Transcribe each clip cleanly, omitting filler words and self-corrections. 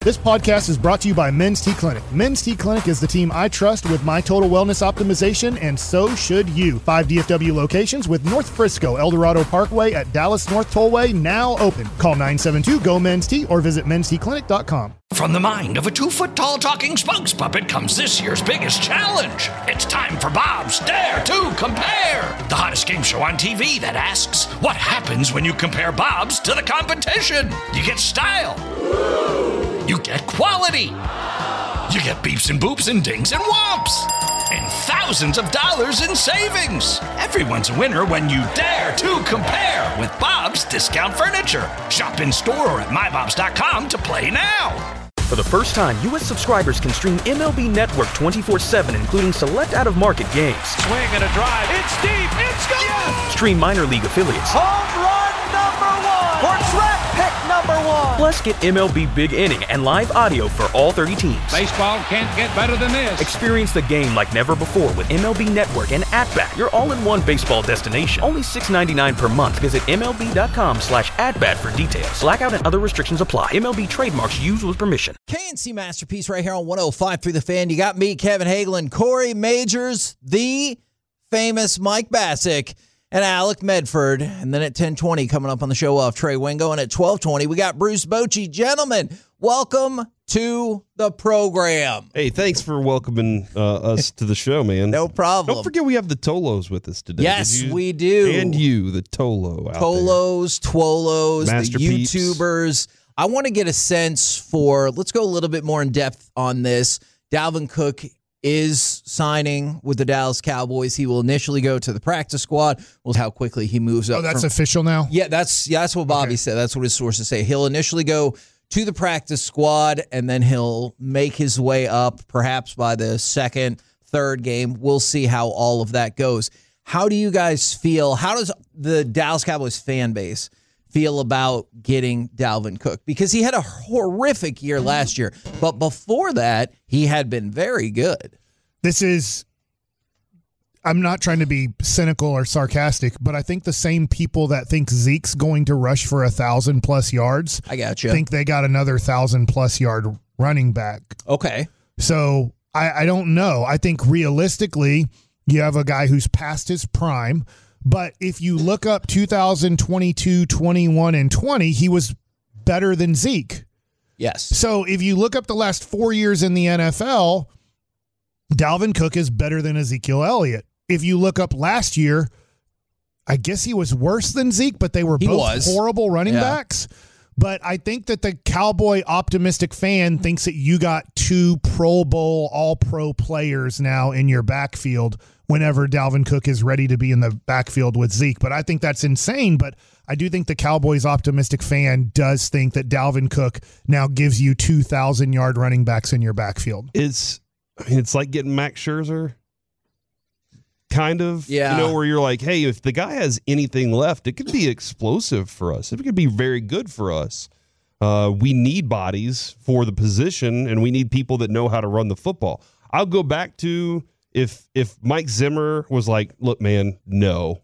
This podcast is brought to you by Men's T Clinic. Men's T Clinic is the team I trust with my total wellness optimization, and so should you. 5 DFW locations with North Frisco, Eldorado Parkway at Dallas North Tollway now open. Call 972-GO-MEN'S-T or visit mensteclinic.com. From the mind of a 2-foot-tall talking spokes puppet comes this year's biggest challenge. It's time for Bob's Dare to Compare, the hottest game show on TV that asks, what happens when you compare Bob's to the competition? You get style. You get quality. You get beeps and boops and dings and whomps. And thousands of dollars in savings. Everyone's a winner when you dare to compare with Bob's Discount Furniture. Shop in store or at mybobs.com to play now. For the first time, U.S. subscribers can stream MLB Network 24/7, including select out-of-market games. Swing and a drive. It's deep. It's gone. Yes! Stream minor league affiliates. Home run number 1. For draft pick number 1. Plus, get MLB Big Inning and live audio for all 30 teams. Baseball can't get better than this. Experience the game like never before with MLB Network and At-Bat, your all-in-one baseball destination. Only $6.99 per month. Visit MLB.com/AtBat for details. Blackout and other restrictions apply. MLB trademarks used with permission. KNC Masterpiece right here on 105 through the Fan. You got me, Kevin Hagelin, Corey Majors, the famous Mike Bassick, and Alec Medford. And then at 10:20 coming up on the show off Trey Wingo. And at 12:20 we got Bruce Bochy. Gentlemen, welcome to the program. Hey, thanks for welcoming us to the show, man. No problem. Don't forget we have the Tolos with us today. Yes, we do. And you, the Tolo out Tolos, Twolos, Master the Peeps. YouTubers. I want to get a sense for, let's go a little bit more in depth on this. Dalvin Cook is signing with the Dallas Cowboys. He will initially go to the practice squad. We'll see how quickly he moves up. Oh, that's official now? Yeah, that's what Bobby said. That's what his sources say. He'll initially go to the practice squad, and then he'll make his way up, perhaps by the second, third game. We'll see how all of that goes. How do you guys feel? How does the Dallas Cowboys fan base feel about getting Dalvin Cook? Because he had a horrific year last year, but before that, he had been very good. I'm not trying to be cynical or sarcastic, but I think the same people that think Zeke's going to rush for 1,000+ yards, I got you, think they got another 1,000+ yard running back. Okay. So I don't know. I think realistically, you have a guy who's past his prime. But if you look up 2022, 21, and 20, he was better than Zeke. Yes. So if you look up the last 4 years in the NFL, Dalvin Cook is better than Ezekiel Elliott. If you look up last year, I guess he was worse than Zeke, but they were both horrible running backs. But I think that the Cowboy optimistic fan thinks that you got 2 Pro Bowl All-Pro players now in your backfield whenever Dalvin Cook is ready to be in the backfield with Zeke. But I think that's insane. But I do think the Cowboys optimistic fan does think that Dalvin Cook now gives you 2,000-yard running backs in your backfield. It's like getting Max Scherzer, kind of. Yeah. Where you're like, hey, if the guy has anything left, it could be explosive for us. It could be very good for us. We need bodies for the position, and we need people that know how to run the football. I'll go back to if Mike Zimmer was like, look, man, no.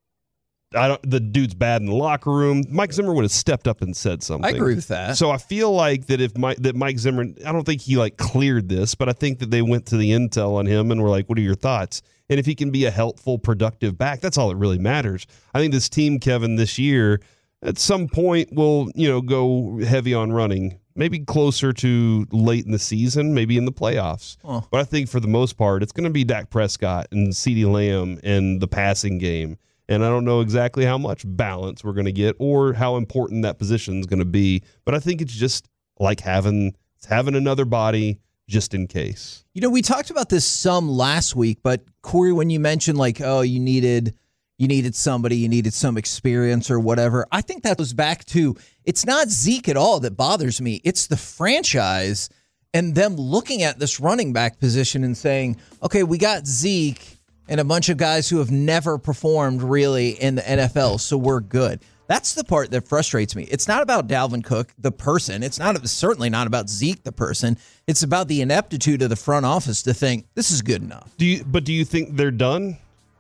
The dude's bad in the locker room. Mike Zimmer would have stepped up and said something. I agree with that. So I feel like that Mike Zimmer, I don't think he cleared this, but I think that they went to the intel on him and were like, what are your thoughts? And if he can be a helpful, productive back, that's all that really matters. I think this team, Kevin, this year, at some point will, go heavy on running. Maybe closer to late in the season, maybe in the playoffs. Oh. But I think for the most part, it's going to be Dak Prescott and CeeDee Lamb and the passing game. And I don't know exactly how much balance we're going to get or how important that position is going to be. But I think it's just like having another body just in case. We talked about this some last week, but Corey, when you mentioned you needed somebody, you needed some experience or whatever, I think that goes back to, it's not Zeke at all that bothers me. It's the franchise and them looking at this running back position and saying, okay, we got Zeke and a bunch of guys who have never performed really in the NFL, so we're good. That's the part that frustrates me. It's not about Dalvin Cook, the person. It's certainly not about Zeke, the person. It's about the ineptitude of the front office to think this is good enough. Do you think they're done?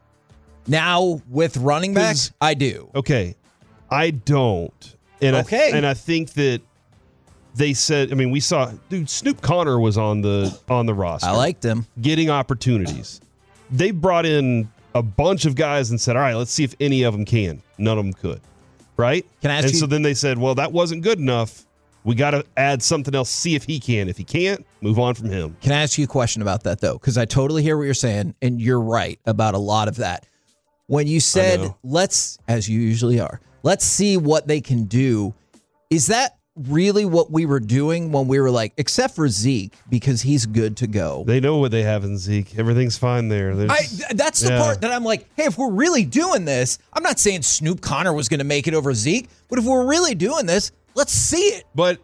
Now with running backs, I do. Okay, I don't. And I think that they said, I mean, we saw, dude, Snoop Connor was on the roster. I liked him. Getting opportunities. They brought in a bunch of guys and said, all right, let's see if any of them can. None of them could. Right? Can I ask you? So then they said, well, that wasn't good enough. We got to add something else, see if he can. If he can't, move on from him. Can I ask you a question about that, though? Because I totally hear what you're saying, and you're right about a lot of that. When you said, let's, as you usually are, let's see what they can do, is that really what we were doing when we were like, except for Zeke, because he's good to go? They know what they have in Zeke. Everything's fine there. That's the part that I'm like, hey, if we're really doing this, I'm not saying Snoop Connor was going to make it over Zeke, but if we're really doing this, let's see it. But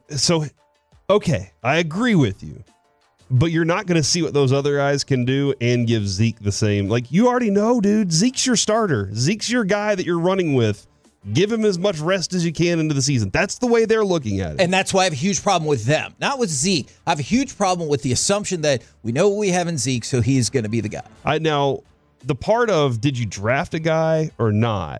okay, I agree with you. But you're not going to see what those other guys can do and give Zeke the same. Like, you already know, dude. Zeke's your starter. Zeke's your guy that you're running with. Give him as much rest as you can into the season. That's the way they're looking at it. And that's why I have a huge problem with them, not with Zeke. I have a huge problem with the assumption that we know what we have in Zeke, so he's going to be the guy. Now, the part of did you draft a guy or not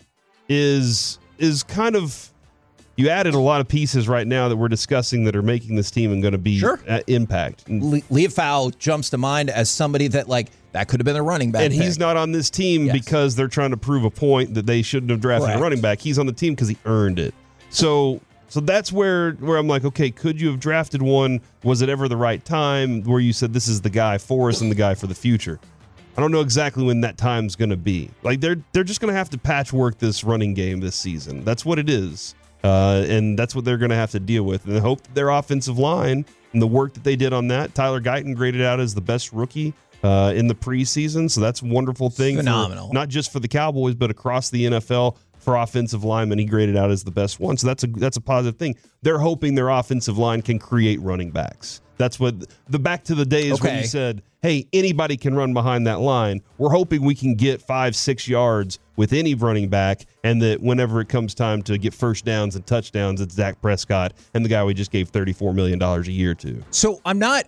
is kind of, you added a lot of pieces right now that we're discussing that are making this team and going to be impact. Le'Veon jumps to mind as somebody that, like, that could have been a running back. And he's not on this team because they're trying to prove a point that they shouldn't have drafted a running back. He's on the team because he earned it. So that's where I'm like, okay, could you have drafted one? Was it ever the right time where you said this is the guy for us and the guy for the future? I don't know exactly when that time's going to be. Like, they're just going to have to patchwork this running game this season. That's what it is. And that's what they're going to have to deal with. And I hope their offensive line and the work that they did on that. Tyler Guyton graded out as the best rookie in the preseason. So that's a wonderful thing. Phenomenal. Not just for the Cowboys, but across the NFL for offensive linemen. He graded out as the best one. So that's a positive thing. They're hoping their offensive line can create running backs. That's what the back to the days when you said, hey, anybody can run behind that line. We're hoping we can get 5-6 yards with any running back, and that whenever it comes time to get first downs and touchdowns, it's Dak Prescott and the guy we just gave $34 million a year to. So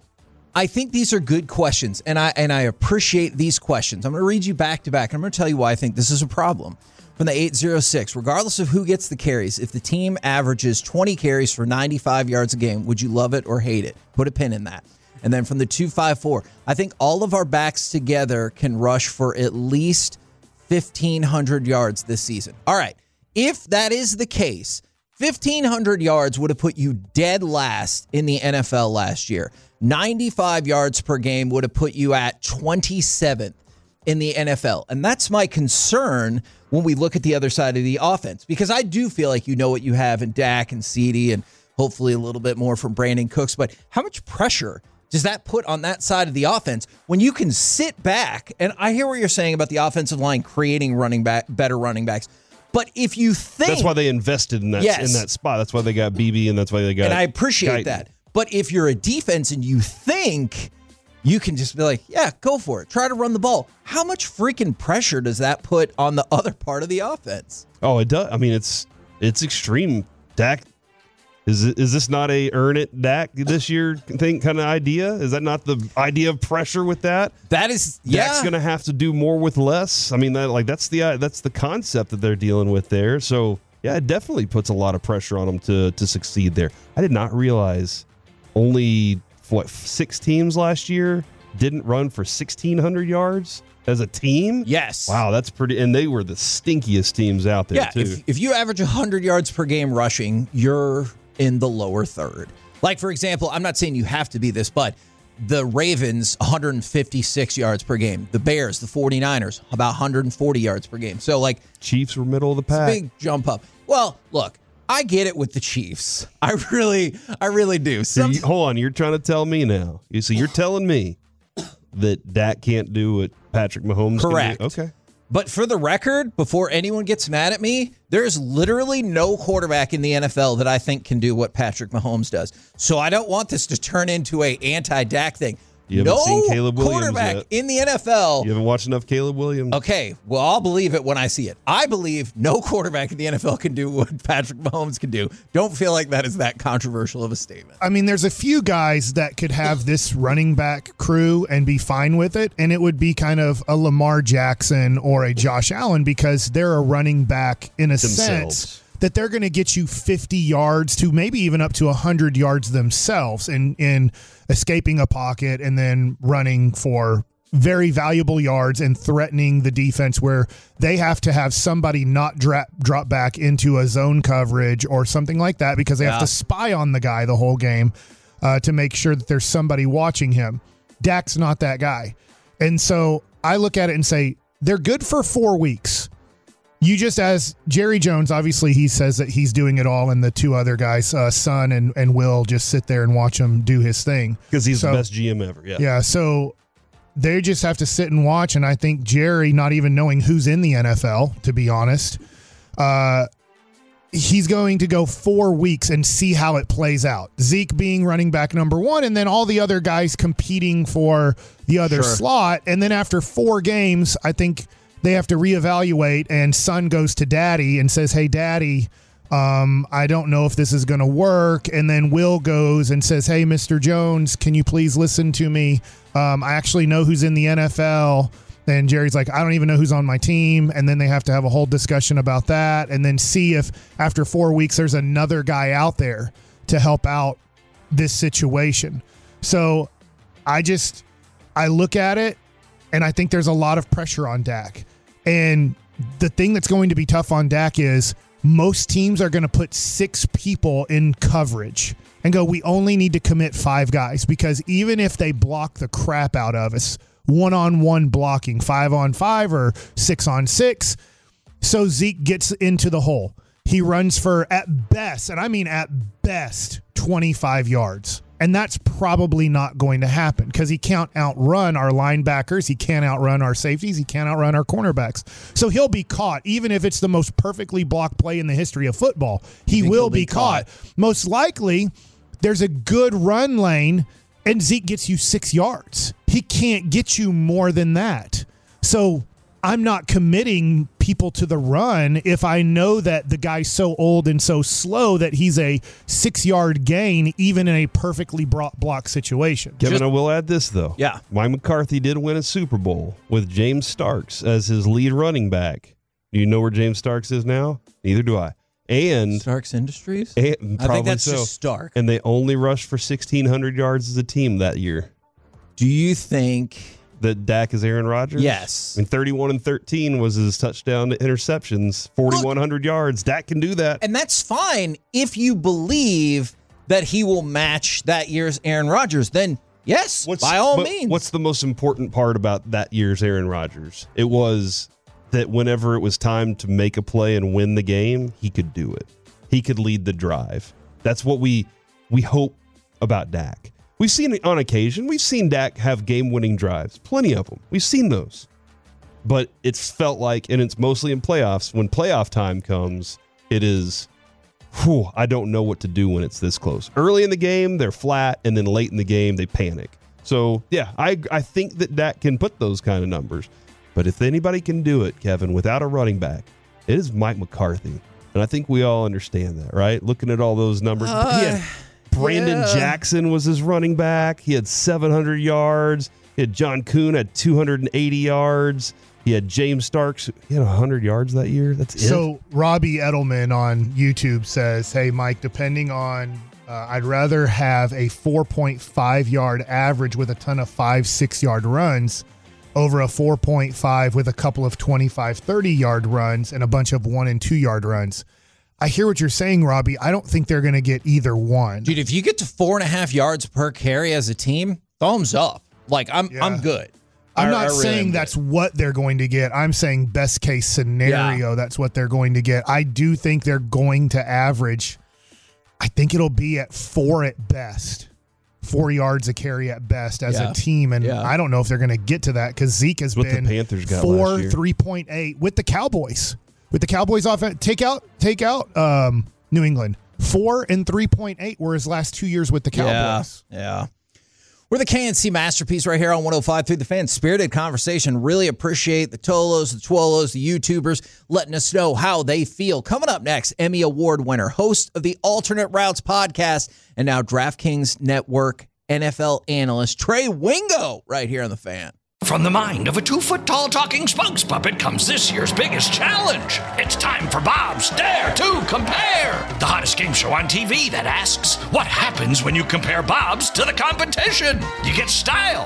I think these are good questions, and I appreciate these questions. I'm going to read you back to back, and I'm going to tell you why I think this is a problem. From the 806, regardless of who gets the carries, if the team averages 20 carries for 95 yards a game, would you love it or hate it? Put a pin in that. And then from the 254, I think all of our backs together can rush for at least 1,500 yards this season. All right, if that is the case, 1,500 yards would have put you dead last in the NFL last year. 95 yards per game would have put you at 27th in the NFL. And that's my concern when we look at the other side of the offense, because I do feel like you know what you have in Dak and CeeDee and hopefully a little bit more from Brandon Cooks. But how much pressure does that put on that side of the offense when you can sit back? And I hear what you're saying about the offensive line creating better running backs. But if you think that's why they invested in that in that spot. That's why they got BB, and that's why they got. And I appreciate that. But if you're a defense and you think you can just be like, yeah, go for it, try to run the ball, how much freaking pressure does that put on the other part of the offense? Oh, it does. I mean, it's extreme. Dak, is this not a earn it Dak this year thing kind of idea? Is that not the idea of pressure with that? That is, Dak's going to have to do more with less. I mean, that's the concept that they're dealing with there. So yeah, it definitely puts a lot of pressure on them to succeed there. I did not realize only 6 teams last year didn't run for 1,600 yards as a team? Yes. Wow, that's pretty. And they were the stinkiest teams out there, too. If you average 100 yards per game rushing, you're in the lower third. Like, for example, I'm not saying you have to be this, but the Ravens, 156 yards per game. The Bears, the 49ers, about 140 yards per game. So, like, Chiefs were middle of the pack. Big jump up. Well, look, I get it with the Chiefs. I really do. Hold on, you're trying to tell me now. You're telling me that Dak can't do what Patrick Mahomes Correct. can do? Okay. But for the record, before anyone gets mad at me, there's literally no quarterback in the NFL that I think can do what Patrick Mahomes does. So I don't want this to turn into a anti-Dak thing. You haven't seen Caleb Williams quarterback yet. in the NFL. You haven't watched enough Caleb Williams. Okay, well, I'll believe it when I see it. I believe no quarterback in the NFL can do what Patrick Mahomes can do. Don't feel like that is that controversial of a statement. I mean, there's a few guys that could have this running back crew and be fine with it, and it would be kind of a Lamar Jackson or a Josh Allen because they're a running back in a sense. that they're going to get you 50 yards to maybe even up to 100 yards themselves in escaping a pocket and then running for very valuable yards and threatening the defense where they have to have somebody not drop back into a zone coverage or something like that because they have to spy on the guy the whole game to make sure that there's somebody watching him. Dak's not that guy. And so I look at it and say, they're good for 4 weeks. You just, as Jerry Jones, obviously he says that he's doing it all, and the two other guys, Son and Will, just sit there and watch him do his thing. Because he's the best GM ever. Yeah, so they just have to sit and watch, and I think Jerry, not even knowing who's in the NFL, to be honest, he's going to go 4 weeks and see how it plays out. Zeke being running back number one, and then all the other guys competing for the other slot. And then after 4 games, I think they have to reevaluate, and Son goes to Daddy and says, hey, Daddy, I don't know if this is going to work. And then Will goes and says, hey, Mr. Jones, can you please listen to me? I actually know who's in the NFL. And Jerry's like, I don't even know who's on my team. And then they have to have a whole discussion about that and then see if after 4 weeks there's another guy out there to help out this situation. So I look at it and I think there's a lot of pressure on Dak. And the thing that's going to be tough on Dak is most teams are going to put 6 people in coverage and go, we only need to commit 5 guys, because even if they block the crap out of us, 1-on-1 blocking, 5-on-5 or 6-on-6. So Zeke gets into the hole. He runs for, at best, and I mean at best, 25 yards. And that's probably not going to happen because he can't outrun our linebackers. He can't outrun our safeties. He can't outrun our cornerbacks. So he'll be caught, even if it's the most perfectly blocked play in the history of football. He will be caught. Most likely, there's a good run lane, and Zeke gets you 6 yards. He can't get you more than that. So I'm not committing people to the run if I know that the guy's so old and so slow that he's a 6-yard gain, even in a perfectly blocked situation. Kevin, I will add this, though. Yeah. Mike McCarthy did win a Super Bowl with James Starks as his lead running back. Do you know where James Starks is now? Neither do I. And Starks Industries? And I think that's just Stark. And they only rushed for 1,600 yards as a team that year. Do you think that Dak is Aaron Rodgers? Yes. And 31-13 was his touchdown to interceptions, 4,100 yards. Dak can do that. And that's fine if you believe that he will match that year's Aaron Rodgers. Then, yes, by all means. What's the most important part about that year's Aaron Rodgers? It was that whenever it was time to make a play and win the game, he could do it. He could lead the drive. That's what we hope about Dak. We've seen it on occasion. We've seen Dak have game-winning drives. Plenty of them. We've seen those. But it's felt like, and it's mostly in playoffs, when playoff time comes, it is, I don't know what to do when it's this close. Early in the game, they're flat, and then late in the game, they panic. So, yeah, I think that Dak can put those kind of numbers. But if anybody can do it, Kevin, without a running back, it is Mike McCarthy. And I think we all understand that, right? Looking at all those numbers. He had Brandon Jackson was his running back. He had 700 yards. He had John Kuhn had 280 yards. He had James Starks. He had 100 yards that year. That's it. So Robbie Edelman on YouTube says, hey, Mike, depending on, I'd rather have a 4.5 yard average with a ton of 5-6 yard runs over a 4.5 with a couple of 25, 30 yard runs and a bunch of 1 and 2 yard runs. I hear what you're saying, Robbie. I don't think they're going to get either one. Dude, if you get to 4.5 yards per carry as a team, thumbs up. Like, I'm good. I'm not saying that's what they're going to get. I'm saying best case scenario, that's what they're going to get. I do think they're going to average, I think it'll be at 4 at best. 4 yards a carry at best as a team. And I don't know if they're going to get to that because Zeke has been the Panthers got 4, last year. 3.8 with the Cowboys. With the Cowboys offense, take out New England. 4 and 3.8 were his last 2 years with the Cowboys. Yeah. We're the KNC Masterpiece right here on 105 through the Fan. Spirited conversation. Really appreciate the Tolos, the Twolos, the YouTubers letting us know how they feel. Coming up next, Emmy Award winner, host of the Alternate Routes podcast, and now DraftKings Network NFL analyst Trey Wingo right here on the Fan. From the mind of a 2-foot-tall talking spokes puppet comes this year's biggest challenge. It's time for Bob's Dare to Compare, the hottest game show on TV that asks, what happens when you compare Bob's to the competition? You get style.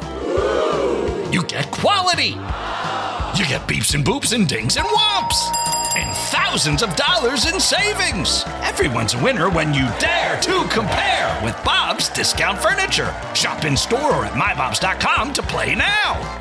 You get quality. You get beeps and boops and dings and whomps. And thousands of dollars in savings. Everyone's a winner when you dare to compare with Bob's Discount Furniture. Shop in store or at mybobs.com to play now.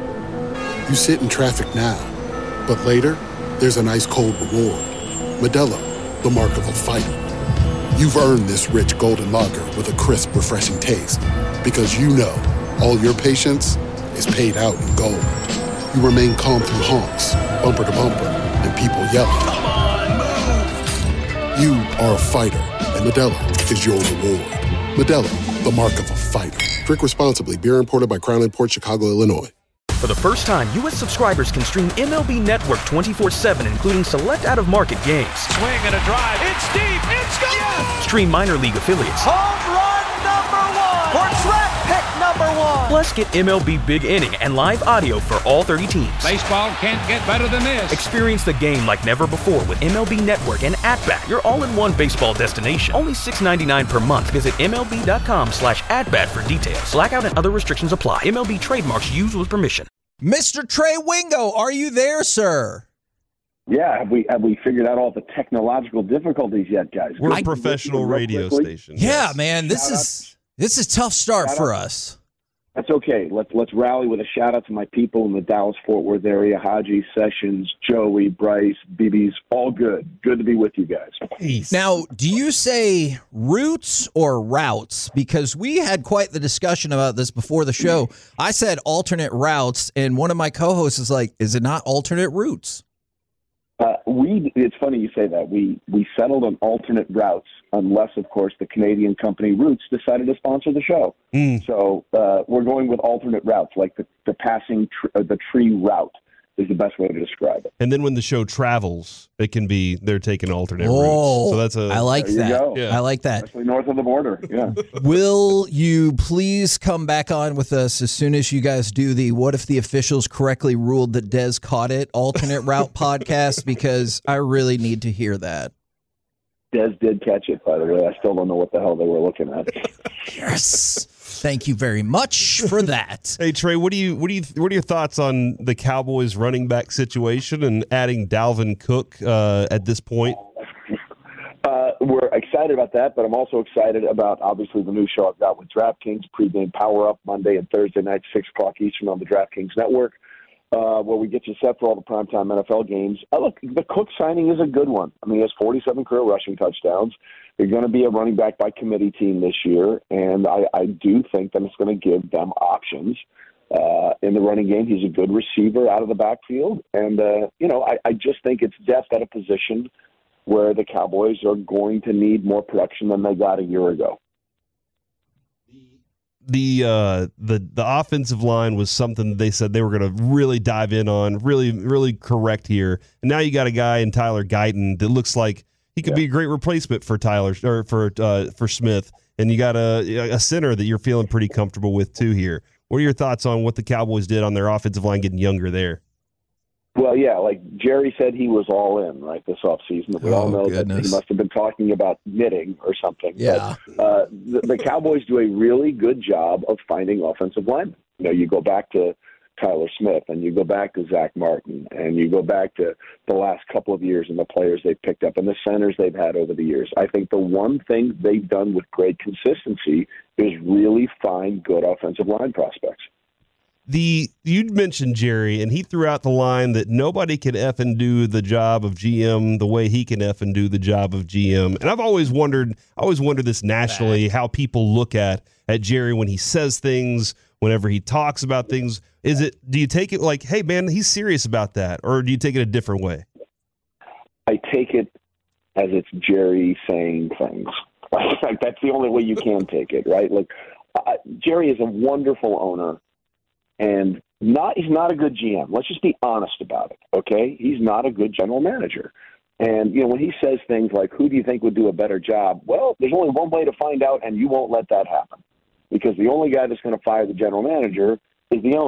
You sit in traffic now, but later, there's an ice-cold reward. Modelo, the mark of a fighter. You've earned this rich golden lager with a crisp, refreshing taste. Because you know, all your patience is paid out in gold. You remain calm through honks, bumper to bumper, and people yelling. Come on, move! You are a fighter, and Modelo is your reward. Modelo, the mark of a fighter. Drink responsibly. Beer imported by Crown Imports, Chicago, Illinois. For the first time, U.S. subscribers can stream MLB Network 24/7, including select out-of-market games. Swing and a drive. It's deep. It's gone. Yes! Stream minor league affiliates. Home run number 1. Or track pick number 1. Plus, get MLB Big Inning and live audio for all 30 teams. Baseball can't get better than this. Experience the game like never before with MLB Network and At-Bat, your all-in-one baseball destination. Only $6.99 per month. Visit MLB.com/at-bat for details. Blackout and other restrictions apply. MLB trademarks used with permission. Mr. Trey Wingo, are you there, sir? Yeah, have we figured out all the technological difficulties yet, guys? We're a professional radio station. Yeah, yes. man, this is a tough start for us. That's okay. Let's rally with a shout out to my people in the Dallas-Fort Worth area: Haji, Sessions, Joey, Bryce, BB's, all good. Good to be with you guys. Peace. Now, do you say roots or routes? Because we had quite the discussion about this before the show. I said alternate routes, and one of my co-hosts is like, "Is it not alternate routes?" It's funny you say that. We settled on alternate routes, unless, of course, the Canadian company Roots decided to sponsor the show. So we're going with alternate routes, like the passing the tree route is the best way to describe it. And then when the show travels, it can be they're taking alternate routes. So that's I like that. Yeah. I like that. Especially north of the border. Yeah. Will you please come back on with us as soon as you guys do the "What if the officials correctly ruled that Dez caught it" alternate route podcast? Because I really need to hear that. Dez did catch it, by the way. I still don't know what the hell they were looking at. Yes. Thank you very much for that. Hey Trey, what are your thoughts on the Cowboys running back situation and adding Dalvin Cook at this point? We're excited about that, but I'm also excited about, obviously, the new show I've got with DraftKings, Pregame Power Up, Monday and Thursday night, 6 o'clock Eastern on the DraftKings Network, where we get you set for all the primetime NFL games. Look, the Cook signing is a good one. I mean, he has 47 career rushing touchdowns. They're going to be a running back by committee team this year, and I do think that it's going to give them options in the running game. He's a good receiver out of the backfield, and, I just think it's depth at a position where the Cowboys are going to need more production than they got a year ago. The offensive line was something that they said they were going to really dive in on, really correct here. And now you got a guy in Tyler Guyton that looks like he could be a great replacement for Tyler or for Smith. And you got a center that you're feeling pretty comfortable with too here. What are your thoughts on what the Cowboys did on their offensive line getting younger there? Well, yeah, like Jerry said, he was all in, right, this offseason. We all know that he must have been talking about knitting or something. Yeah. But the Cowboys do a really good job of finding offensive linemen. You go back to Tyler Smith, and you go back to Zach Martin, and you go back to the last couple of years and the players they've picked up and the centers they've had over the years. I think the one thing they've done with great consistency is really find good offensive line prospects. You'd mentioned Jerry, and he threw out the line that nobody can effing do the job of GM the way he can effing do the job of GM. And I've always wondered this nationally, how people look at Jerry when he says things, whenever he talks about things. Do you take it like, hey man, he's serious about that, or do you take it a different way? I take it as it's Jerry saying things. Like that's the only way you can take it, right? Like Jerry is a wonderful owner. And he's not a good GM. Let's just be honest about it, okay? He's not a good general manager. And, when he says things like, who do you think would do a better job? Well, there's only one way to find out, and you won't let that happen. Because the only guy that's going to fire the general manager is the owner.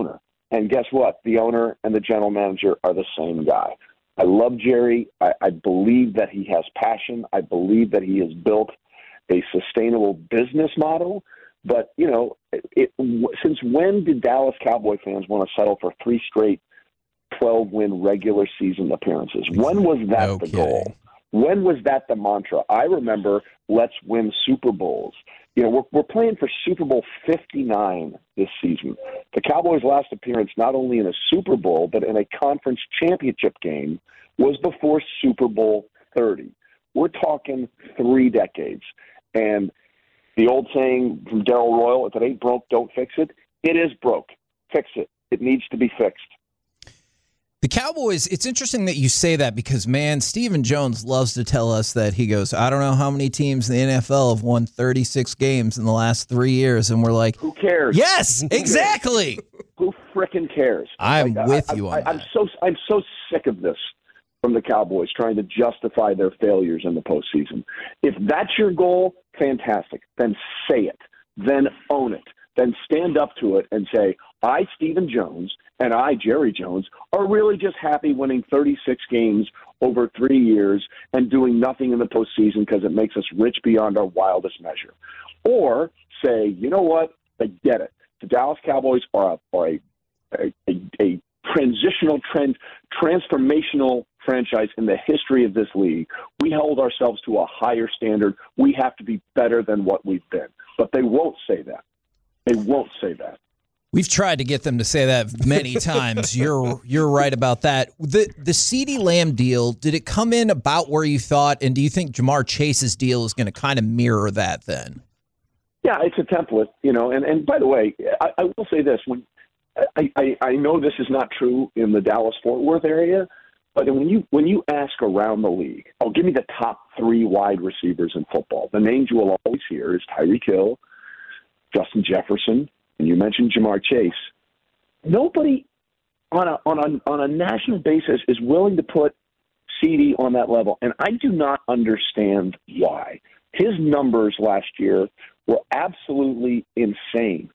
And guess what? The owner and the general manager are the same guy. I love Jerry. I believe that he has passion. I believe that he has built a sustainable business model. But, since when did Dallas Cowboy fans want to settle for 3 straight 12-win regular season appearances? When was that the goal? When was that the mantra? I remember, let's win Super Bowls. We're playing for Super Bowl 59 this season. The Cowboys' last appearance, not only in a Super Bowl, but in a conference championship game, was before Super Bowl 30. We're talking 3 decades. And the old saying from Darrell Royal, if it ain't broke, don't fix it. It is broke. Fix it. It needs to be fixed. The Cowboys, it's interesting that you say that because, man, Stephen Jones loves to tell us that he goes, I don't know how many teams in the NFL have won 36 games in the last 3 years. And we're like, who cares? Yes, exactly. Who frickin' cares? I'm with you on that. I'm so sick of this from the Cowboys trying to justify their failures in the postseason. If that's your goal, fantastic. Then say it. Then own it. Then stand up to it and say, I, Stephen Jones, and I, Jerry Jones, are really just happy winning 36 games over 3 years and doing nothing in the postseason because it makes us rich beyond our wildest measure. Or say, you know what? I get it. The Dallas Cowboys are a transformational franchise in the history of this league. We held ourselves to a higher standard. We have to be better than what we've been. But they won't say that. They won't say that. We've tried to get them to say that many times. You're right about that. The CeeDee Lamb deal, did it come in about where you thought, and do you think Jamar Chase's deal is going to kind of mirror that then? Yeah, it's a template, and by the way, I will say this. When I know this is not true in the Dallas-Fort Worth area, but when you ask around the league, give me the top 3 wide receivers in football. The names you will always hear is Tyreek Hill, Justin Jefferson, and you mentioned Jamar Chase. Nobody on a national basis is willing to put CeeDee on that level, and I do not understand why. His numbers last year were absolutely insane.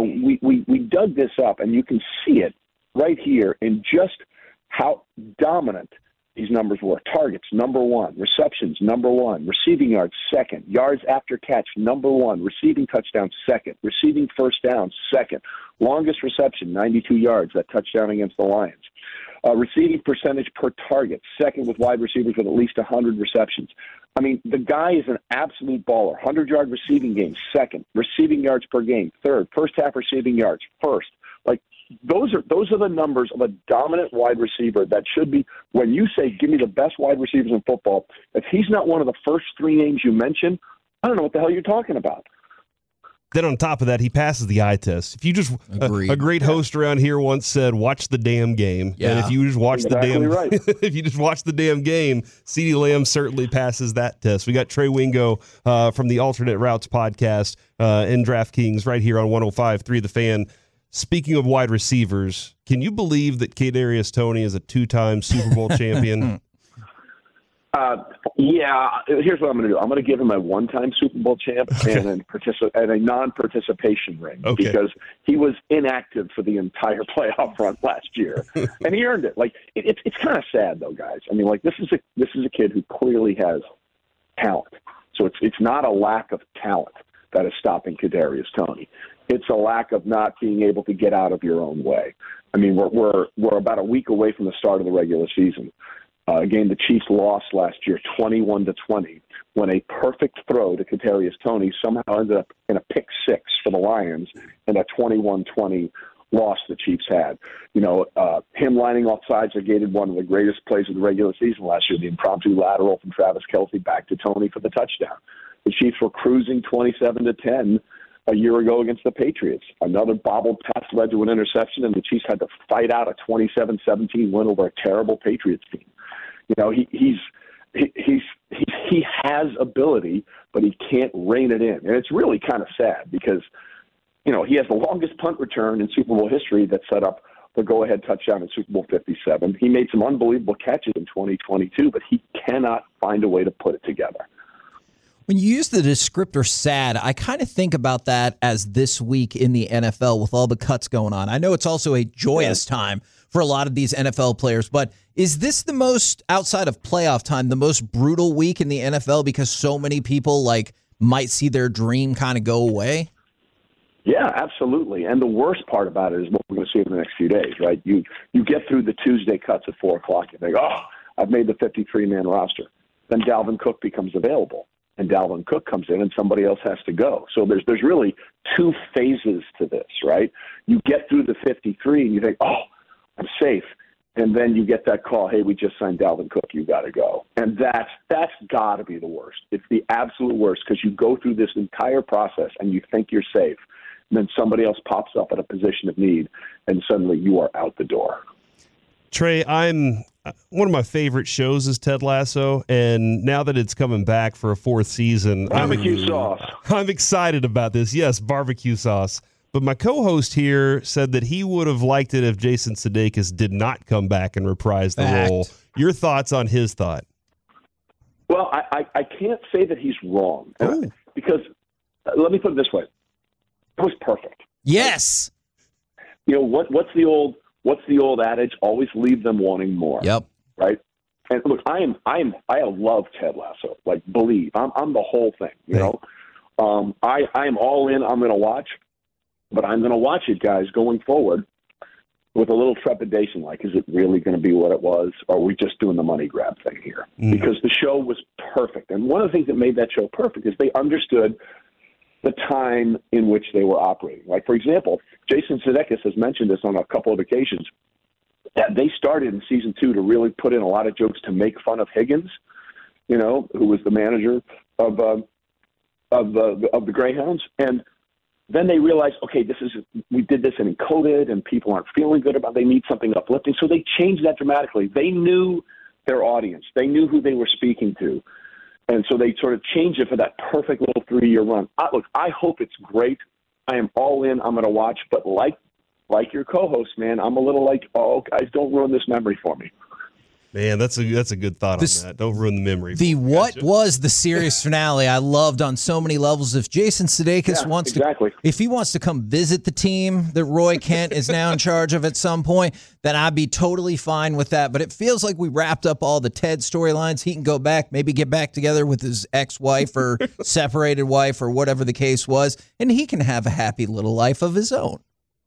We dug this up, and you can see it right here in just how dominant these numbers were. Targets, number 1. Receptions, number 1. Receiving yards, 2nd. Yards after catch, number 1. Receiving touchdown, 2nd. Receiving first down, 2nd. Longest reception, 92 yards, that touchdown against the Lions. Receiving percentage per target, 2nd with wide receivers with at least 100 receptions. I mean, the guy is an absolute baller. 100-yard receiving game, 2nd. Receiving yards per game, 3rd. First half receiving yards, 1st. Those are the numbers of a dominant wide receiver that should be, when you say, give me the best wide receivers in football, if he's not one of the first 3 names you mentioned, I don't know what the hell you're talking about. Then on top of that, he passes the eye test. If you just a great host around here once said, "Watch the damn game." Yeah. And if you just watch if you just watch the damn game, CeeDee Lamb certainly passes that test. We got Trey Wingo from the Alternate Routes podcast in DraftKings right here on 105.3 The Fan. Speaking of wide receivers, can you believe that Kadarius Toney is a 2-time Super Bowl champion? Yeah. Here's what I'm going to do. I'm going to give him a 1-time Super Bowl champ and a non-participation ring because he was inactive for the entire playoff run last year, and he earned it. It's kind of sad though, guys. I mean, this is a kid who clearly has talent. So it's not a lack of talent that is stopping Kadarius Toney. It's a lack of not being able to get out of your own way. I mean, we're about a week away from the start of the regular season. Again, the Chiefs lost last year 21-20 when a perfect throw to Kadarius Toney somehow ended up in a pick 6 for the Lions and a 21-20 loss the Chiefs had. Him lining off sides negated one of the greatest plays of the regular season last year, the impromptu lateral from Travis Kelce back to Toney for the touchdown. The Chiefs were cruising 27-10 a year ago against the Patriots. Another bobbled pass led to an interception, and the Chiefs had to fight out a 27-17 win over a terrible Patriots team. He has ability, but he can't rein it in. And it's really kind of sad because, he has the longest punt return in Super Bowl history that set up the go-ahead touchdown in Super Bowl 57. He made some unbelievable catches in 2022, but he cannot find a way to put it together. When you use the descriptor sad, I kind of think about that as this week in the NFL with all the cuts going on. I know it's also a joyous time for a lot of these NFL players, but is this the most, outside of playoff time, the most brutal week in the NFL because so many people might see their dream kind of go away? Yeah, absolutely. And the worst part about it is what we're going to see in the next few days, right? You get through the Tuesday cuts at 4 o'clock and think, I've made the 53-man roster. Then Dalvin Cook becomes available, and Dalvin Cook comes in, and somebody else has to go. So there's really 2 phases to this, right? You get through the 53, and you think, I'm safe. And then you get that call, hey, we just signed Dalvin Cook, you got to go. And that's got to be the worst. It's the absolute worst because you go through this entire process, and you think you're safe. And then somebody else pops up at a position of need, and suddenly you are out the door. Trey, one of my favorite shows is Ted Lasso, and now that it's coming back for a 4th season, barbecue sauce. I'm excited about this. Yes, barbecue sauce. But my co-host here said that he would have liked it if Jason Sudeikis did not come back and reprise the role. Your thoughts on his thought? Well, I can't say that he's wrong because let me put it this way. It was perfect. Yes. You know, what's the old adage? Always leave them wanting more. Yep. Right. And look, I love Ted Lasso. Believe I'm the whole thing. You know, I am all in. I'm going to watch, but I'm going to watch it, guys, going forward with a little trepidation. Is it really going to be what it was? Or are we just doing the money grab thing here? Because the show was perfect, and one of the things that made that show perfect is they understood the time in which they were operating. For example, Jason Sudeikis has mentioned this on a couple of occasions, that they started in season 2 to really put in a lot of jokes to make fun of Higgins, who was the manager of the Greyhounds. And then they realized, okay, we did this and encoded and people aren't feeling good about it. They need something uplifting. So they changed that dramatically. They knew their audience. They knew who they were speaking to. And so they sort of changed it for that perfect little 3-year run. Look, I hope it's great. I am all in. I'm going to watch. But like your co-host, man, I'm a little guys, don't ruin this memory for me. Man, that's a good thought on that. Don't ruin the memory. What was the series finale I loved on so many levels. If Jason Sudeikis if he wants to come visit the team that Roy Kent is now in charge of at some point, then I'd be totally fine with that. But it feels like we wrapped up all the Ted storylines. He can go back, maybe get back together with his ex-wife or separated wife or whatever the case was, and he can have a happy little life of his own.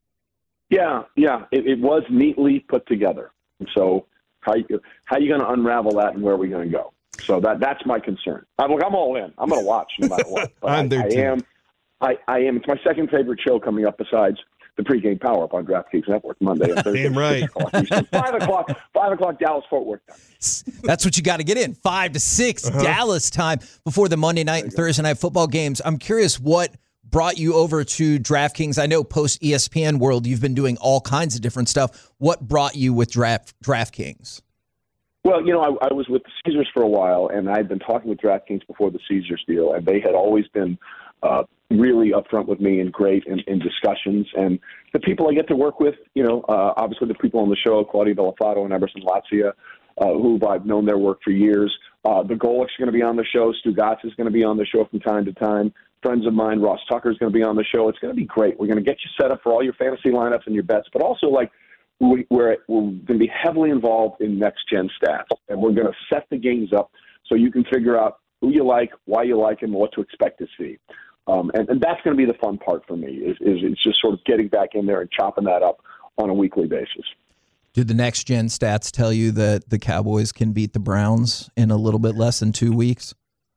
Yeah. It was neatly put together. So how you going to unravel that, and where are we going to go? So that's my concern. I'm all in. I'm going to watch no matter what. But I'm there too. I am. It's my second favorite show coming up besides the pregame power up on DraftKings Network Monday and Thursday. Damn right. 5 o'clock Dallas Fort Worth time. That's what you got to get in. 5 to 6 Dallas time before the Monday night and Thursday night football games. I'm curious what brought you over to DraftKings. I know post ESPN world, you've been doing all kinds of different stuff. What brought you with DraftKings? Well, I was with the Caesars for a while, and I'd been talking with DraftKings before the Caesars deal, and they had always been really upfront with me and great in discussions. And the people I get to work with, obviously the people on the show, Claudia Bellafato and Emerson Latzia, who I've known their work for years. The Golics are going to be on the show. Stu Gatz is going to be on the show from time to time. Friends of mine, Ross Tucker is going to be on the show. It's going to be great. We're going to get you set up for all your fantasy lineups and your bets, but also we're going to be heavily involved in next-gen stats, and we're going to set the games up so you can figure out who you like, why you like them, and what to expect to see. And that's going to be the fun part for me is it's just sort of getting back in there and chopping that up on a weekly basis. Do the next-gen stats tell you that the Cowboys can beat the Browns in a little bit less than 2 weeks?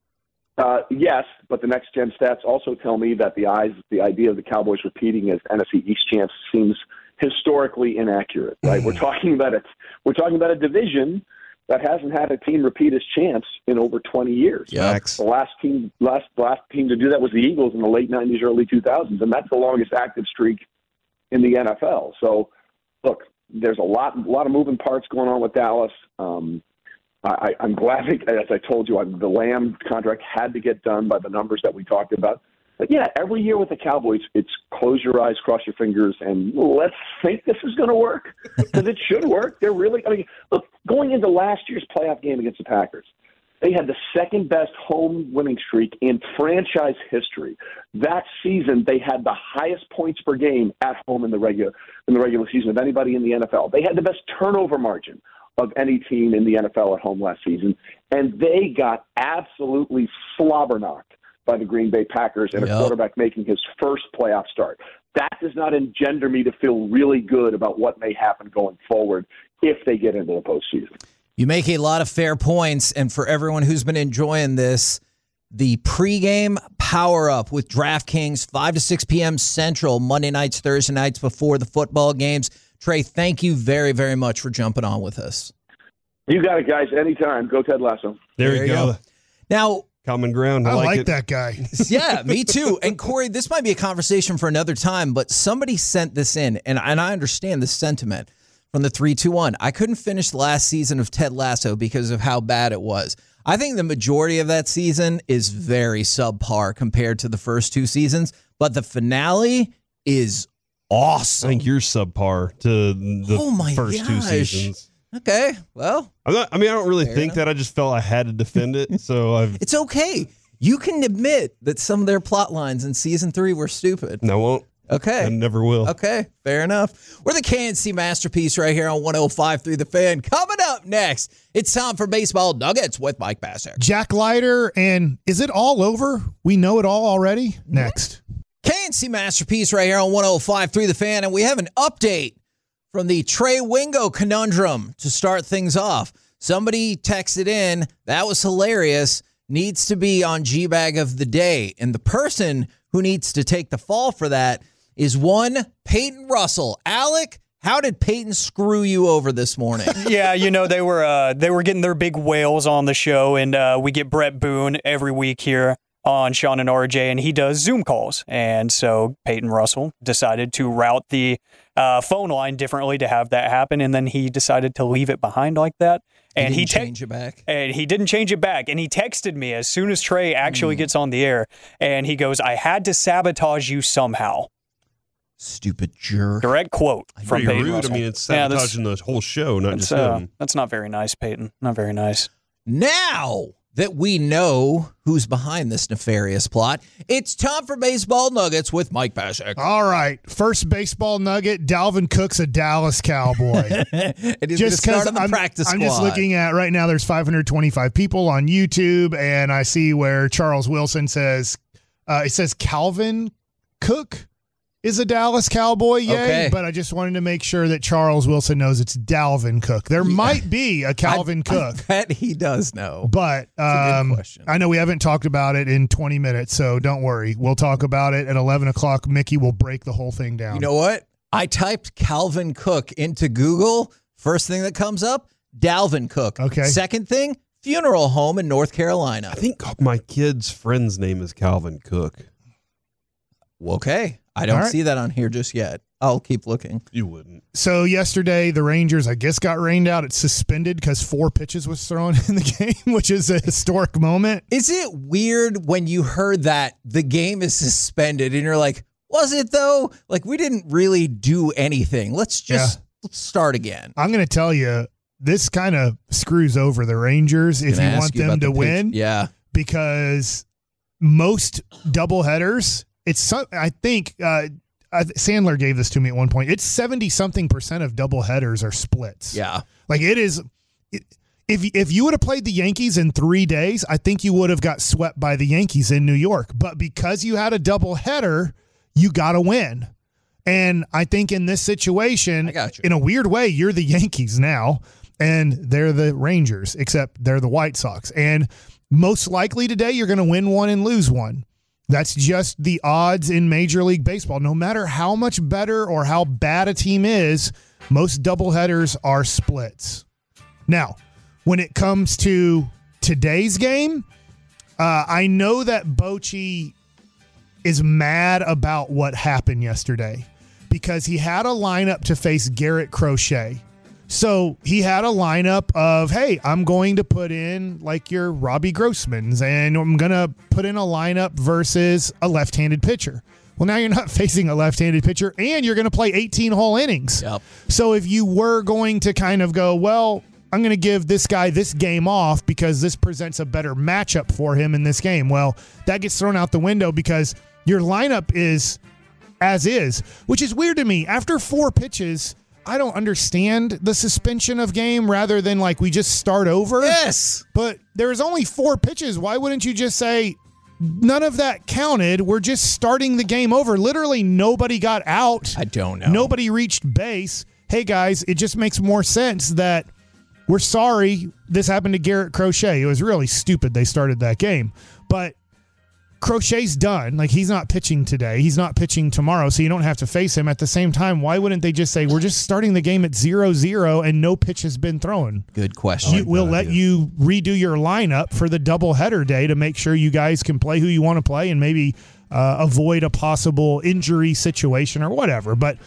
Yes, but the next-gen stats also tell me that the idea of the Cowboys repeating as NFC East champs seems historically inaccurate. Right? We're talking about a division that hasn't had a team repeat as champs in over 20 years. Yikes. The last team to do that was the Eagles in the late 90s, early 2000s, and that's the longest active streak in the NFL. So, look, there's a lot of moving parts going on with Dallas. I'm glad, as I told you, the Lamb contract had to get done by the numbers that we talked about. But yeah, every year with the Cowboys, it's close your eyes, cross your fingers, and let's think this is going to work, because it should work. Look, going into last year's playoff game against the Packers, They had the second best home winning streak in franchise history. That season, they had the highest points per game at home in the regular season of anybody in the NFL. They had the best turnover margin of any team in the NFL at home last season, and they got absolutely slobber-knocked by the Green Bay Packers and a quarterback making his first playoff start. That does not engender me to feel really good about what may happen going forward if they get into the postseason. You make a lot of fair points, and for everyone who's been enjoying this, the pregame power-up with DraftKings, 5 to 6 p.m. Central, Monday nights, Thursday nights before the football games. Trey, thank you very, very much for jumping on with us. You got it, guys. Anytime. Go Ted Lasso. There you go. Now, common ground. I like it. that guy. Yeah, me too. And Corey, this might be a conversation for another time, but somebody sent this in, and I understand the sentiment from the 3-2-1. I couldn't finish the last season of Ted Lasso because of how bad it was. I think the majority of that season is very subpar compared to the first two seasons, but the finale is awesome. I think you're subpar to the first two seasons. Okay, well. I don't really think enough. that. I just felt I had to defend it. So It's okay. You can admit that some of their plot lines in season 3 were stupid. I won't. Okay. I never will. Okay, fair enough. We're the KNC Masterpiece right here on 105.3 The Fan. Coming up next, it's time for Baseball Nuggets with Mike Bassett. Jack Leiter, and is it all over? We know it all already? Next. KNC Masterpiece right here on 105.3 The Fan, and we have an update from the Trey Wingo conundrum to start things off. Somebody texted in, that was hilarious, needs to be on G-Bag of the Day, and the person who needs to take the fall for that is one Peyton Russell. Alec, how did Peyton screw you over this morning? Yeah, they were getting their big whales on the show, and we get Brett Boone every week here on Sean and RJ, and he does Zoom calls. And so Peyton Russell decided to route the phone line differently to have that happen, and then he decided to leave it behind like that. And he didn't change it back. And he didn't change it back. And he texted me as soon as Trey actually gets on the air, and he goes, "I had to sabotage you somehow." Stupid jerk. Direct quote from Pretty Peyton rude. Russell. I mean, it's sabotaging the whole show, not just him. That's not very nice, Peyton. Not very nice. Now that we know who's behind this nefarious plot, it's time for Baseball Nuggets with Mike Bassett. All right. First baseball nugget, Dalvin Cook's a Dallas Cowboy. It is just because I'm practice squad. I'm just looking at right now, there's 525 people on YouTube, and I see where Charles Wilson says, it says Calvin Cook is a Dallas Cowboy, yay, okay. But I just wanted to make sure that Charles Wilson knows it's Dalvin Cook. There might be a Calvin Cook. I bet he does know. But a good question. I know we haven't talked about it in 20 minutes, so don't worry. We'll talk about it at 11 o'clock. Mickey will break the whole thing down. You know what? I typed Calvin Cook into Google. First thing that comes up, Dalvin Cook. Okay. Second thing, funeral home in North Carolina. I think my kid's friend's name is Calvin Cook. Okay. I don't see that on here just yet. I'll keep looking. You wouldn't. So yesterday, the Rangers, I guess, got rained out. It's suspended because 4 pitches was thrown in the game, which is a historic moment. Is it weird when you heard that the game is suspended and you're like, was it though? Like, we didn't really do anything. Let's start again. I'm going to tell you, this kind of screws over the Rangers if you want them to win. Yeah. Because most doubleheaders, I think Sandler gave this to me at one point. It's 70-something% of doubleheaders are splits. Yeah. Like it is. If you would have played the Yankees in 3 days, I think you would have got swept by the Yankees in New York. But because you had a doubleheader, you got to win. And I think in this situation, in a weird way, you're the Yankees now, and they're the Rangers, except they're the White Sox. And most likely today, you're going to win one and lose one. That's just the odds in Major League Baseball. No matter how much better or how bad a team is, most doubleheaders are splits. Now, when it comes to today's game, I know that Bochy is mad about what happened yesterday because he had a lineup to face Garrett Crochet. So he had a lineup of, hey, I'm going to put in like your Robbie Grossmans, and I'm going to put in a lineup versus a left-handed pitcher. Well, now you're not facing a left-handed pitcher, and you're going to play 18 whole innings. Yep. So if you were going to kind of go, well, I'm going to give this guy this game off because this presents a better matchup for him in this game. Well, that gets thrown out the window because your lineup is as is, which is weird to me. After 4 pitches, I don't understand the suspension of game rather than like we just start over. Yes. But there's only 4 pitches. Why wouldn't you just say none of that counted? We're just starting the game over. Literally nobody got out. I don't know. Nobody reached base. Hey, guys, it just makes more sense that we're sorry this happened to Garrett Crochet. It was really stupid they started that game. But Crochet's done. Like, he's not pitching today. He's not pitching tomorrow, so you don't have to face him. At the same time, why wouldn't they just say, we're just starting the game at 0-0 and no pitch has been thrown? Good question. We'll let you redo your lineup for the doubleheader day to make sure you guys can play who you want to play and maybe avoid a possible injury situation or whatever. But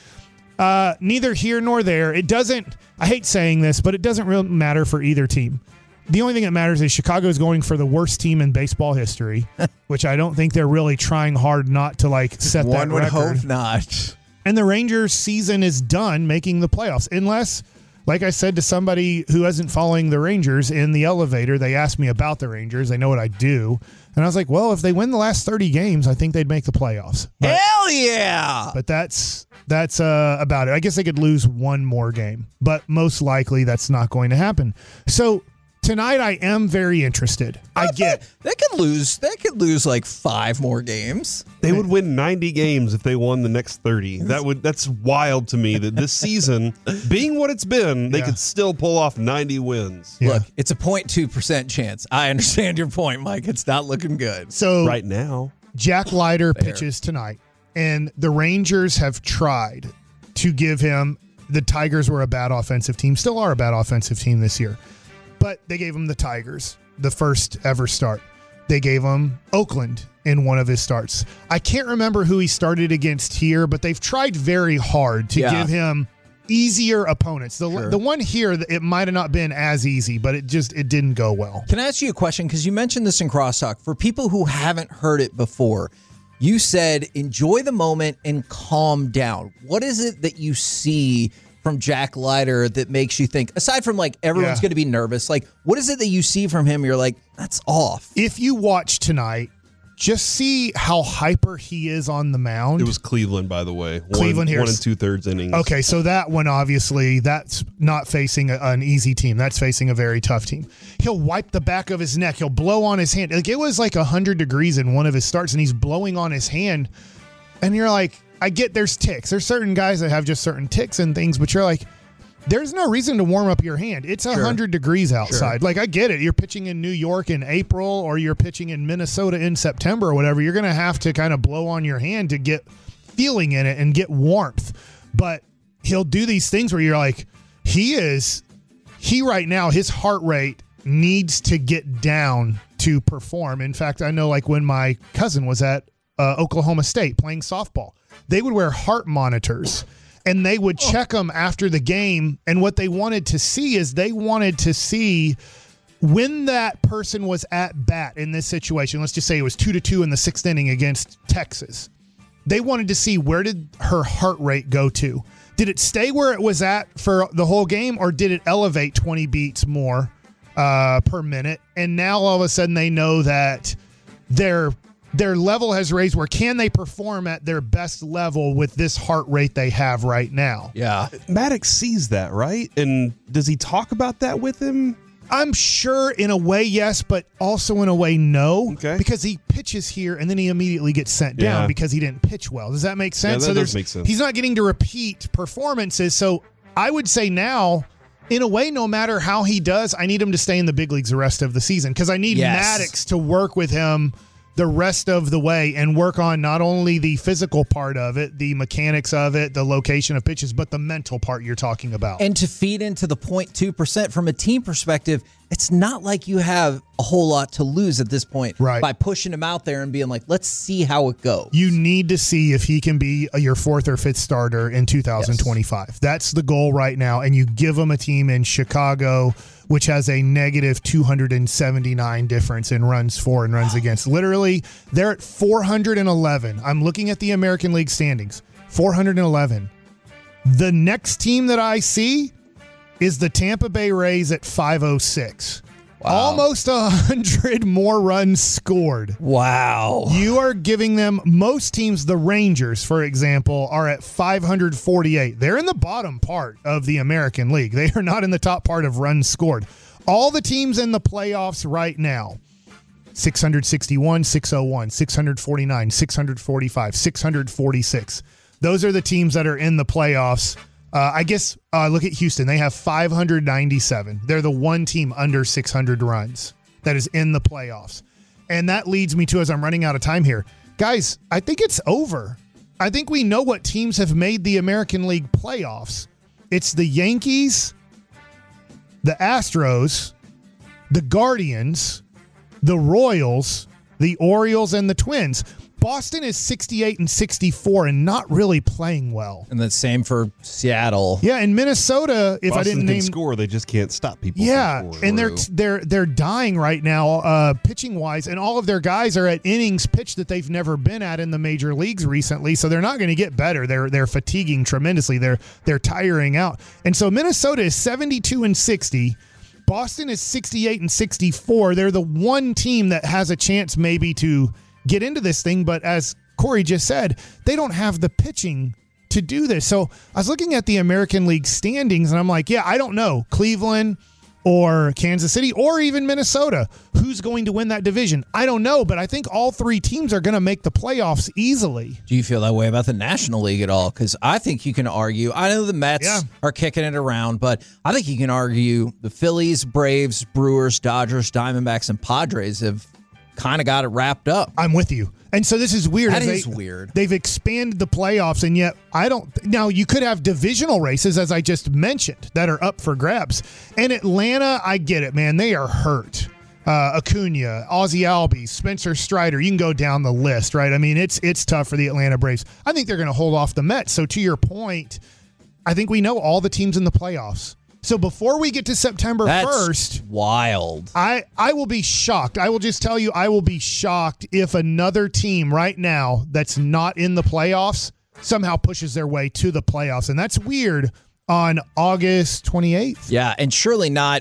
neither here nor there. It doesn't, I hate saying this, but it doesn't really matter for either team. The only thing that matters is Chicago is going for the worst team in baseball history, which I don't think they're really trying hard not to like set that record. One would hope not. And the Rangers season is done making the playoffs unless, like I said to somebody who isn't following the Rangers in the elevator, they asked me about the Rangers. They know what I do. And I was like, well, if they win the last 30 games, I think they'd make the playoffs. But, hell yeah! But that's about it. I guess they could lose one more game, but most likely that's not going to happen. So tonight I am very interested. I get they could lose like 5 more games. They would win 90 games if they won the next 30. That's wild to me that this season, being what it's been, they could still pull off 90 wins. Yeah. Look, it's a 0.2% chance. I understand your point, Mike. It's not looking good. So right now, Jack Leiter pitches tonight, and the Rangers have tried to give him. The Tigers were a bad offensive team, still are a bad offensive team this year. But they gave him the Tigers, the first ever start. They gave him Oakland in one of his starts. I can't remember who he started against here, but they've tried very hard to give him easier opponents. The one here, it might have not been as easy, but it didn't go well. Can I ask you a question? Because you mentioned this in Crosstalk. For people who haven't heard it before, you said enjoy the moment and calm down. What is it that you see from Jack Leiter that makes you think, aside from like everyone's going to be nervous, like what is it that you see from him? You're like, that's off. If you watch tonight, just see how hyper he is on the mound. It was Cleveland, by the way. Cleveland here. 1 2/3 innings. Okay, so that one, obviously, that's not facing an easy team. That's facing a very tough team. He'll wipe the back of his neck. He'll blow on his hand. Like, it was like 100 degrees in one of his starts, and he's blowing on his hand. And you're like, I get there's ticks. There's certain guys that have just certain ticks and things, but you're like, there's no reason to warm up your hand. It's 100 degrees outside. Like, I get it. You're pitching in New York in April or you're pitching in Minnesota in September or whatever. You're going to have to kind of blow on your hand to get feeling in it and get warmth. But he'll do these things where you're like, he right now, his heart rate needs to get down to perform. In fact, I know like when my cousin was at Oklahoma State playing softball, they would wear heart monitors and they would check them after the game. And what they wanted to see is they wanted to see when that person was at bat in this situation. Let's just say it was 2-2 in the 6th inning against Texas. They wanted to see where did her heart rate go to? Did it stay where it was at for the whole game, or did it elevate 20 beats more per minute? And now all of a sudden they know that their level has raised. Where can they perform at their best level with this heart rate they have right now? Yeah. Maddox sees that, right? And does he talk about that with him? I'm sure in a way, yes, but also in a way, no. Okay. Because he pitches here and then he immediately gets sent down because he didn't pitch well. Does that make sense? Yeah, that does make sense. He's not getting to repeat performances. So I would say now, in a way, no matter how he does, I need him to stay in the big leagues the rest of the season because I need Maddox to work with him the rest of the way and work on not only the physical part of it, the mechanics of it, the location of pitches, but the mental part you're talking about. And to feed into the 0.2% from a team perspective, it's not like you have a whole lot to lose at this point by pushing him out there and being like, let's see how it goes. You need to see if he can be your 4th or 5th starter in 2025. Yes. That's the goal right now. And you give him a team in Chicago, which has a negative 279 difference in runs for and runs against. Literally, they're at 411. I'm looking at the American League standings. 411. The next team that I see is the Tampa Bay Rays at 506. Wow. Almost 100 more runs scored. Wow. You are giving them, most teams, the Rangers, for example, are at 548. They're in the bottom part of the American League. They are not in the top part of runs scored. All the teams in the playoffs right now, 661, 601, 649, 645, 646. Those are the teams that are in the playoffs. Look at Houston. They have 597. They're the one team under 600 runs that is in the playoffs. And that leads me to, as I'm running out of time here, guys, I think it's over. I think we know what teams have made the American League playoffs. It's the Yankees, the Astros, the Guardians, the Royals, the Orioles, and the Twins. Boston is 68-64 and not really playing well. And the same for Seattle. Yeah, and Minnesota, if Boston I didn't can score, they just can't stop people. Yeah, from scoring. and they're dying right now, pitching wise, and all of their guys are at innings pitched that they've never been at in the major leagues recently. So they're not going to get better. They're fatiguing tremendously. They're tiring out, and so Minnesota is 72-60. Boston is 68-64. They're the one team that has a chance maybe to get into this thing, but as Corey just said, they don't have the pitching to do this. So I was looking at the American League standings, and I'm like, yeah, I don't know. Cleveland or Kansas City or even Minnesota, who's going to win that division? I don't know, but I think all three teams are going to make the playoffs easily. Do you feel that way about the National League at all? Because I think you can argue, I know the Mets are kicking it around, but I think you can argue the Phillies, Braves, Brewers, Dodgers, Diamondbacks, and Padres have kind of got it wrapped up. I'm with you. And so this is weird. That is weird. They've expanded the playoffs, and yet now you could have divisional races, as I just mentioned, that are up for grabs. And Atlanta, I get it, man. They are hurt. Acuna, Ozzie Albies, Spencer Strider. You can go down the list, right? I mean, it's tough for the Atlanta Braves. I think they're going to hold off the Mets. So to your point, I think we know all the teams in the playoffs. So before we get to September 1st, wild. I will be shocked. I will just tell you, I will be shocked if another team right now that's not in the playoffs somehow pushes their way to the playoffs. And that's weird on August 28th. Yeah, and surely not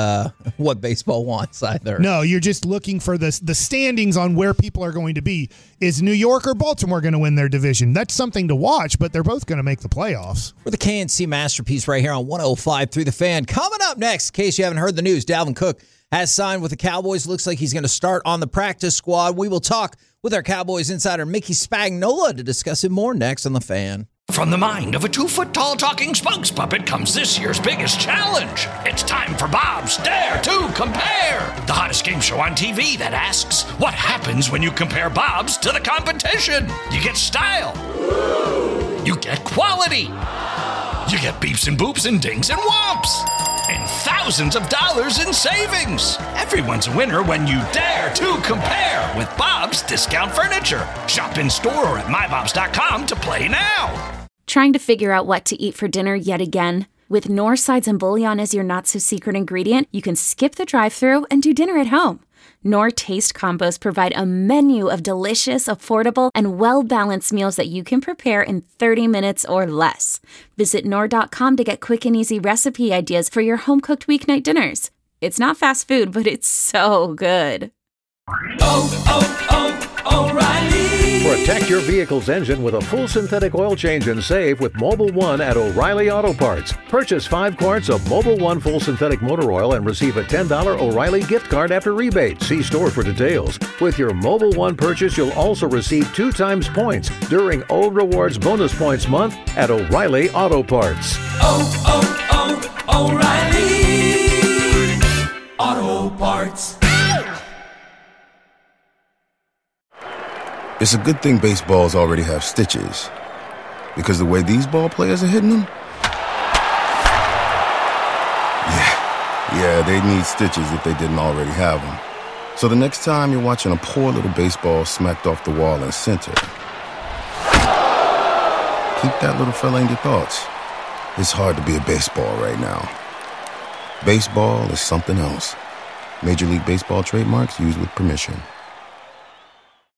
what baseball wants either. No, you're just looking for the standings on where people are going to be. Is New York or Baltimore going to win their division? That's something to watch, but they're both going to make the playoffs. We're the KNC Masterpiece right here on 105 through the Fan. Coming up next, in case you haven't heard the news, Dalvin Cook has signed with the Cowboys. Looks like he's going to start on the practice squad. We will talk with our Cowboys insider Mickey Spagnola to discuss it more next on the Fan. From the mind of a 2-foot-tall talking spokes puppet comes this year's biggest challenge. It's time for Bob's Dare to Compare, the hottest game show on TV that asks, what happens when you compare Bob's to the competition? You get style. You get quality. You get beeps and boops and dings and whomps. And thousands of dollars in savings. Everyone's a winner when you dare to compare with Bob's Discount Furniture. Shop in store or at mybobs.com to play now. Trying to figure out what to eat for dinner yet again? With Knorr Sides and Bouillon as your not-so-secret ingredient, you can skip the drive-thru and do dinner at home. Knorr Taste Combos provide a menu of delicious, affordable, and well-balanced meals that you can prepare in 30 minutes or less. Visit Knorr.com to get quick and easy recipe ideas for your home-cooked weeknight dinners. It's not fast food, but it's so good. O'Reilly. Protect your vehicle's engine with a full synthetic oil change and save with Mobil 1 at O'Reilly Auto Parts. Purchase 5 quarts of Mobil 1 full synthetic motor oil and receive a $10 O'Reilly gift card after rebate. See store for details. With your Mobil 1 purchase, you'll also receive 2 times points during O Rewards Bonus Points Month at O'Reilly Auto Parts. O'Reilly Auto Parts. It's a good thing baseballs already have stitches, because the way these ball players are hitting them, yeah, they need stitches if they didn't already have them. So the next time you're watching a poor little baseball smacked off the wall in center, keep that little fella in your thoughts. It's hard to be a baseball right now. Baseball is something else. Major League Baseball trademarks used with permission.